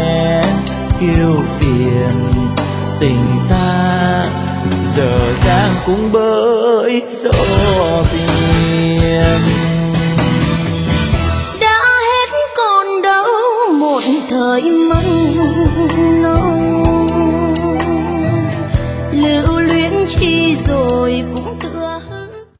nghe kêu phiền. Tình ta giờ dang cũng bởi gió biển. Đã hết còn đâu một thời